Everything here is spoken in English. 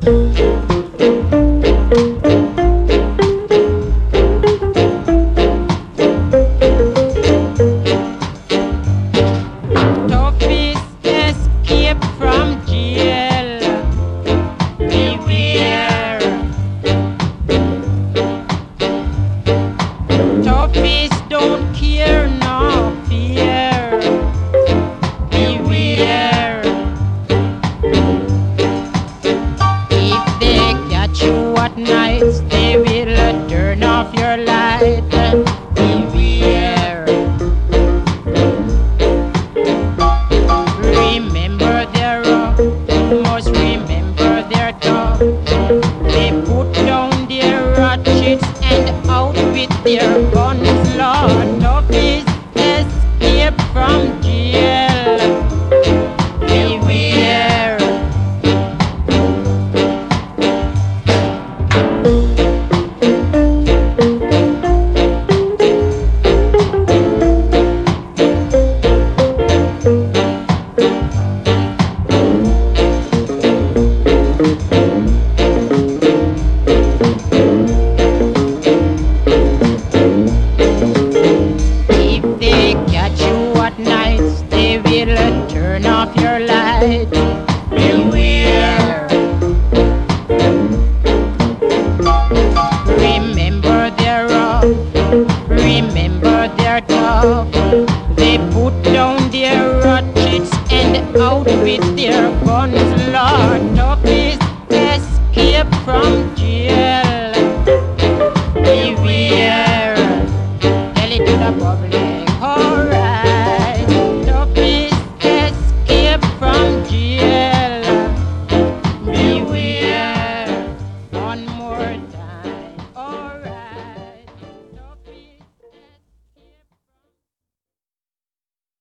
Toughest escape from jail. Beware. Toughest don't care, no fear. Beware. If they catch you at night, they will turn off your light. Beware. Remember their rough, you must remember their tough. They put down their ratchets and out with their guns, Lord. Toughest escape from jail. Beware. If they catch you at night, they will turn off your light. Beware. Remember their rough, remember their tough. They put down their ratchets and out with their guns, Lord. Toughest